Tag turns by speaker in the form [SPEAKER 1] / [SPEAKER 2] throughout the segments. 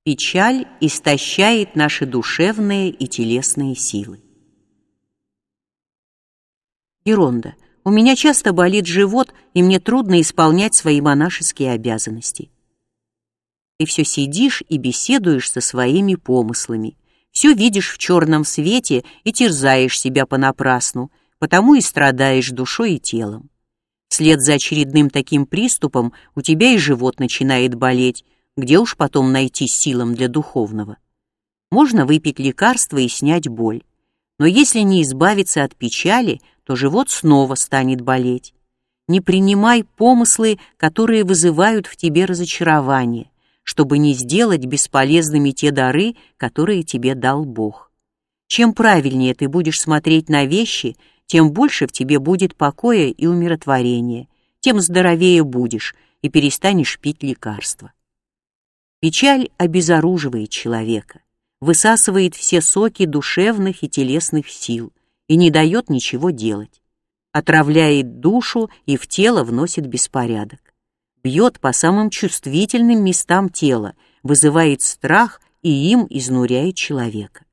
[SPEAKER 1] Печаль истощает наши душевные и телесные силы. Геронда. У меня часто болит живот, и мне трудно исполнять свои монашеские обязанности. Ты все сидишь и беседуешь со своими помыслами, все видишь в черном свете и терзаешь себя понапрасну, потому и страдаешь душой и телом. Вслед за очередным таким приступом у тебя и живот начинает болеть, где уж потом найти силам для духовного. Можно выпить лекарство и снять боль, но если не избавиться от печали, то живот снова станет болеть. Не принимай помыслы, которые вызывают в тебе разочарование, чтобы не сделать бесполезными те дары, которые тебе дал Бог. Чем правильнее ты будешь смотреть на вещи, тем больше в тебе будет покоя и умиротворения, тем здоровее будешь и перестанешь пить лекарства. Печаль обезоруживает человека, высасывает все соки душевных и телесных сил и не дает ничего делать. Отравляет душу и в тело вносит беспорядок. Бьет по самым чувствительным местам тела, вызывает страх и им изнуряет человека.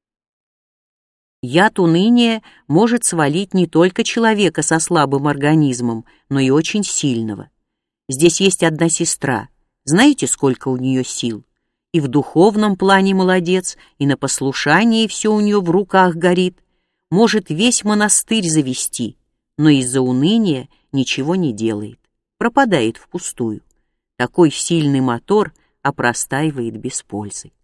[SPEAKER 1] Яд уныния может свалить не только человека со слабым организмом, но и очень сильного. Здесь есть одна сестра. Знаете, сколько у нее сил? И в духовном плане молодец, и на послушании все у нее в руках горит. Может весь монастырь завести, но из-за уныния ничего не делает, пропадает впустую. Такой сильный мотор опростаивает без пользы.